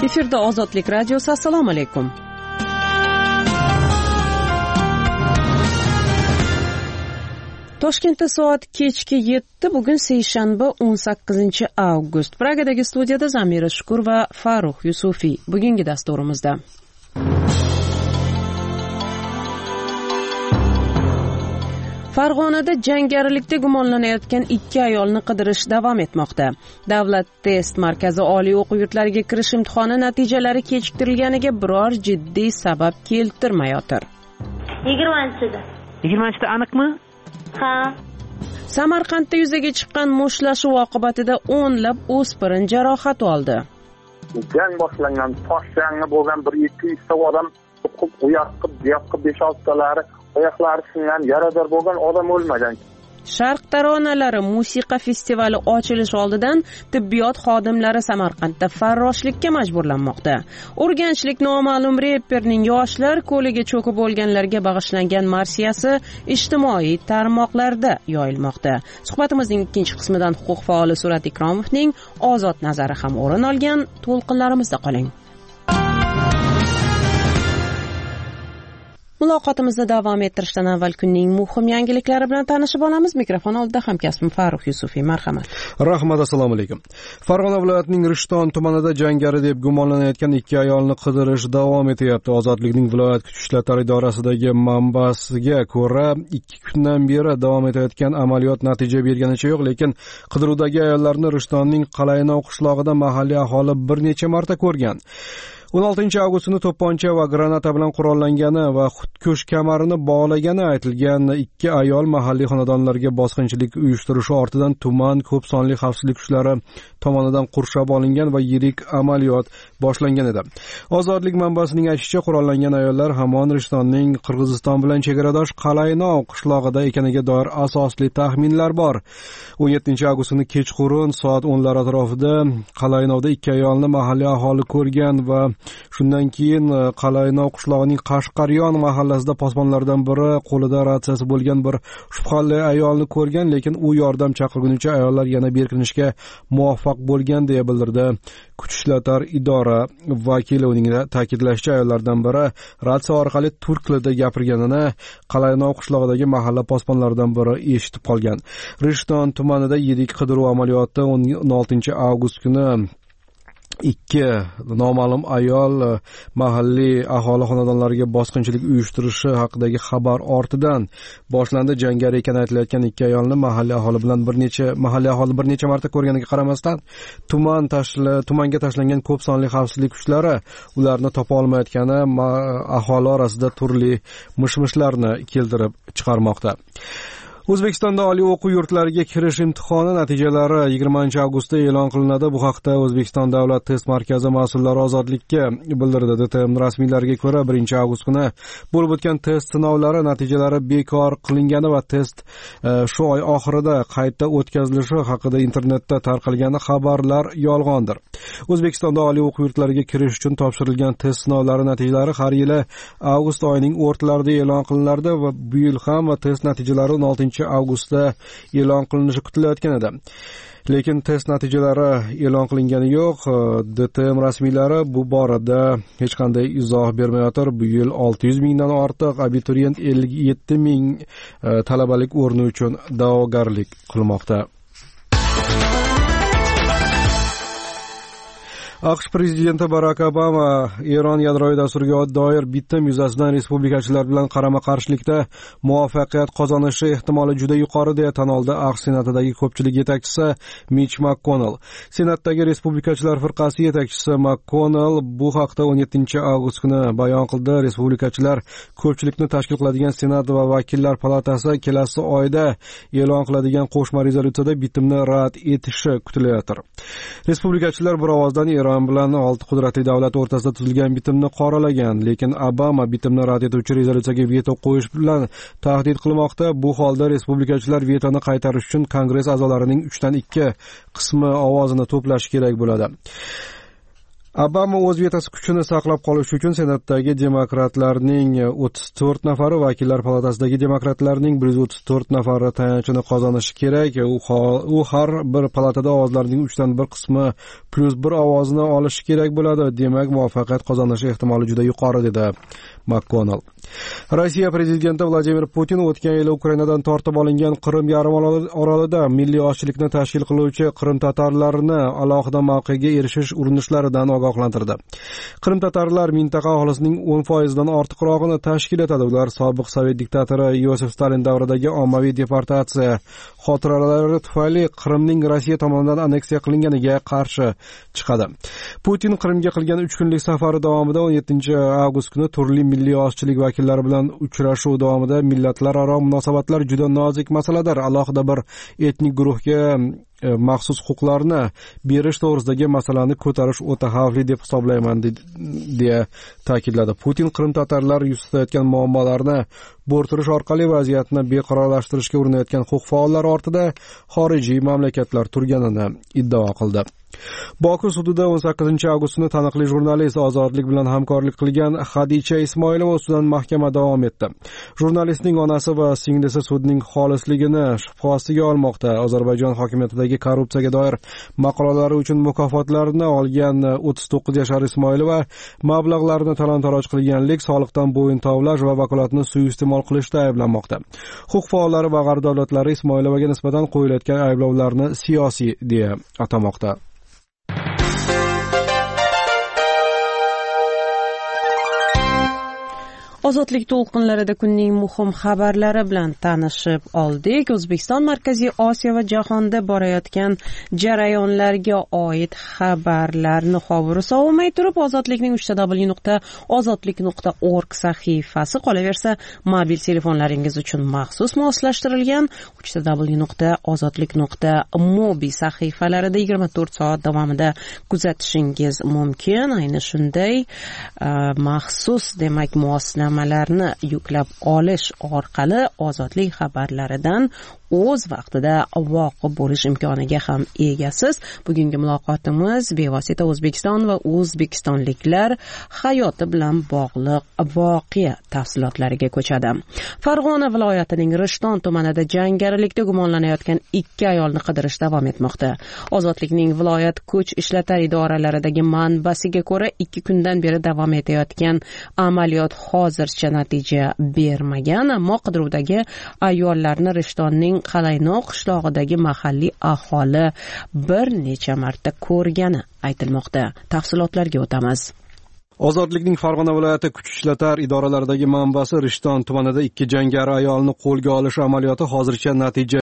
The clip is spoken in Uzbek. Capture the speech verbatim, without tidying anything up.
Efirda Ozodlik radiosi. Assalomu alaykum. Toshkentda soat kechki yetti, bugun seshanba o'n sakkizinchi avgust. Pragadagi studiyada Zamira Shukur va Farruh Yusufiy. Bugungi dasturimizda Farg'onada jangarilikda gumonlanayotgan ikki ayolni qidirish davom etmoqda. Davlat test markazi oliy o'quv yurtlariga kirish imtihoni natijalari kechiktirilganiga biror jiddiy sabab keltirmayotir. yigirmanchida. yigirmanchida aniqmi? Ha. Samarqandda yuzaga chiqqan mushtlashuv oqibatida o'nlab o'spirin jarohat oldi. Jang boshlangan, tosh jangi bo'lgan bir ikki yuzta odam o'qib, uyoqib, buyoqqa besh oltitalari oyoqlari singan, yarador bo'lgan odam o'lmagan. Sharq taronalari musiqa festivali ochilish oldidan tibbiyot xodimlari Samarqandda farroshlikka majburlanmoqda. Urganchlik noma'lum reperning yoshlar ko'liga cho'kib bo'lganlarga bag'ishlangan marsiyasi ijtimoiy tarmoqlarda yoyilmoqda. Suhbatimizning ikkinchi qismidan huquq faoli Surat Ikromovning ozod nazari ham o'rin olgan. To'lqinlarimizda qoling. Muloqotimizni davom ettirishdan avval kunning muhim yangiliklari bilan tanishib olamiz. Mikrofon oldida hamkasbim Farruh Yusufiy. Marhamat. Rahmat, assalomu alaykum. Farg'ona viloyatining Rishton tumanida jangari deb gumonlanayotgan ikki ayolni qidirish davom etyapti. Ozodlikning viloyat kuch ishlari idorasidagi manbasiga ko'ra, ikki kundan beri davom etayotgan amaliyot natija berganicha yo'q, lekin qidiruvdagi ayollarni Rishtonning Qalaynov qishlog'ida mahalliy aholi bir necha marta ko'rgan. o'n oltinchi avgust kuni to'pponcha va granata bilan qurollangani va xudkush kamarini bog'lagani aytilgan ikki ayol mahalliy xonadonlarga bosqinchilik uyushtirishi ortidan tuman ko'p sonli xavfsizlik kuchlari tomonidan qurshab olingan va yirik amaliyot boshlangan edi. Ozodlik manbasining aytishicha, qurollangan ayollar hamon Rishtonning Qirg'iziston bilan chegaradosh Qalaynov qishlog'ida ekaniga doir asosli taxminlar bor. o'n yettinchi avgust kuni kechqurun soat o'nlar atrofida Qalaynovda ikki ayolni mahalliy aholi ko'rgan va shundan keyin Qalaynov qishlog'ining Qashqaryon mahallasida posbonlardan biri qo'lida ratsiyasi bo'lgan bir shubhali ayolni ko'rgan, lekin u yordam chaqirgunicha ayollar yana berkinishga muvaffaq bo'lgan deya bildirdi kuch ishlatar idora vakili. Uning ta'kidlashicha, ayollardan biri ratsiya orqali turk tilida gapirganini Qalaynov qishlog'idagi mahalla posbonlaridan biri eshitib qolgan. Rishton tumanida yirik qidiruv amaliyoti o'n oltinchi avgust kuni ikki noma'lum ayol mahalliy aholi xonadonlariga bosqinchilik uyushtirishi haqidagi xabar ortidan boshlandi. Jangari ekan aytilayotgan ikki ayolni mahalliy aholi bilan bir necha mahalliy aholi bir necha marta ko'rganiga qaramasdan tuman tashla tumanga tashlangan ko'p sonli xavfsizlik kuchlari ularni topa olmayotgani aholi orasida turli mish-mishlarni keltirib chiqarmoqda. O'zbekistonda oliy o'quv yurtlariga kirish imtihoni natijalari yigirmanchi avgustda e'lon qilinadi. Bu haqda O'zbekiston davlat test markazi mas'ullari Ozodlikka bildirdi. D T M rasmiylariga ko'ra, birinchi avgust kuni bo'lib o'tgan test sinovlari natijalari bekor qilingani va test shu oy oxirida qayta o'tkazilishi haqida internetda tarqalgan xabarlar yolg'ondir. O'zbekistonda oliy o'quv yurtlariga kirish uchun topshirilgan test sinovlari natijalari har yili avgust oyining o'rtalarida e'lon qilinardi va bu yil ham test natijalari o'n oltinchi avgustda e'lon qilinishi kutilayotgan edi. Lekin test natijalari e'lon qilingani yo'q. D T M rasmiylari bu borada hech qanday izoh bermayotir. Bu yil olti yuz mingdan ortiq abituriyent ellik yetti ming talabalik o'rni uchun da'vogarlik qilmoqda. AQSh prezidenti Barak Obama Eron yadroviy dasturiga doir bitim yuzasidan respublikachilar bilan qarama-qarshilikda muvaffaqiyat qozonishi ehtimoli juda yuqori deya tan oldi AQSh senatidagi ko'pchilik yetakchisi Mitch McConnell. Senatdagi respublikachilar firqasi yetakchisi McConnell bu haqda o'n yettinchi avgust kuni bayon qildi. Respublikachilar ko'pchilikni tashkil qiladigan Senat va vakillar palatasi kelasi oyda e'lon qiladigan qo'shma rezolyutsiyada bitimni rad etishi kutilayotir. Respublikachilar bir ovozdan Eron bilan olti qudratli davlat o'rtasida tuzilgan bitimni qoralagan, lekin Obama bitimni rad etuvchi rezolyutsiyaga veto qo'yish bilan tahdid qilmoqda. Bu holda respublikachilar vetoni qaytarish uchun Kongress a'zolarining uchdan ikki qismi ovozini to'plashi kerak bo'ladi. Obama o'z vetasi kuchini saqlab qolish uchun Senatdagi demokratlarning o'ttiz to'rt nafari, vakillar palatasidagi demokratlarning bir yuz o'ttiz to'rt nafari tayanchini qozonishi kerak. U har bir palatada ovozlarning uchdan bir qismi plus bir ovozini olishi kerak bo'ladi. Demak, muvaffaqiyat qozonishi ehtimoli juda yuqori dedi McConnell. Rossiya prezidenti Vladimir Putin o'tgan yili Ukrainadan tortib olingan Qrim yarim orolida milliy ochlikni tashkil qiluvchi Qrim tatarlarini alohida mavqega erishish urinishlaridan ogohlantirdi. Qrim tatarlar mintaqa aholisining o'n foizidan ortiqrog'ini tashkil etadi. Ular sobiq sovet diktatori Yosif Stalin davridagi ommaviy deportatsiya xotiralari tufayli Qrimning Rossiya tomonidan anneksiya qilinganiga qarshi chiqadi. Putin Qrimga qilgan uch kunlik safari davomida o'n yettinchi avgust kuni turli milliy ochchilik vakillari bilan uchrashuv davomida millatlararo munosabatlar juda nozik masaladir. Alohida bir etnik guruhga maxsus huquqlarni berish to'g'risidagi masalani ko'tarish o'ta xavfli deb hisoblayman deya ta'kidladi. Putin Qrim tatarlar yuz tutayotgan muammolarni bo'rttirish orqali vaziyatni beqarorlashtirishga urinayotgan huquq faollari ortida xorijiy mamlakatlar turganini iddao qildi. Boku sudida o'n sakkizinchi avgust kuni taniqli jurnalist ozodlik bilan hamkorlik qilgan Xadicha Ismoilova ustidan mahkama davom etdi. Jurnalistning onasi va singlisi sudning xolisligini shubha ostiga olmoqda. Ozarbayjon hokimiyatidagi korrupsiyaga doir maqolalari uchun mukofotlarni olgan o'ttiz to'qqiz yashar Ismoilova mablag'larni talon-taroj qilganlik, soliqdan bo'yin tovlash va vakolatni suiiste'mol qilishda ayblanmoqda. Huquq faollari va g'arb davlatlari Ismoilovaga nisbatan qo'yilayotgan ayblovlarni siyosiy deya atamoqda. Ozodlik to'lqinlarida kunning muhim xabarlari bilan tanishib oldik. O'zbekiston Markaziy Osiyo va jahonda borayotgan jarayonlarga oid xabarlarni hovuri sovumay turib, Ozodlikning uch w nuqta ozodlik nuqta org sahifasi, qolaversa mobil telefonlaringiz uchun maxsus moslashtirilgan uch w nuqta ozodlik nuqta mobi sahifalarida yigirma to'rt soat davomida kuzatishingiz mumkin. Ayni shunday maxsus demak moslama larni yuklab olish orqali ozodlik xabarlaridan o'z vaqtida voqif bo'lish imkoniga ham egasiz. Bugungi muloqotimiz bevosita O'zbekiston va o'zbekistonliklar hayoti bilan bog'liq voqea tafsilotlariga ko'chadi. Farg'ona viloyatining Rishton tumanida jangarilikda gumonlanayotgan ikki ayolni qidirish davom etmoqda. Ozodlikning viloyat kuch ishlatar idoralaridagi manbasiga ko'ra, ikki kundan beri davom etayotgan amaliyot hozircha natija bermagan, ammo qidiruvdagi ayollarni Rishtonning Qalaynoq qishlog'idagi mahalliy aholi bir necha marta ko'rgani aytilmoqda. Tafsilotlarga o'tamiz. Ozodlikning Farg'ona viloyati kuch ishlatar idoralaridagi manbasi Rishton tumanida ikki jangari ayolni qo'lga olish amaliyoti hozircha natija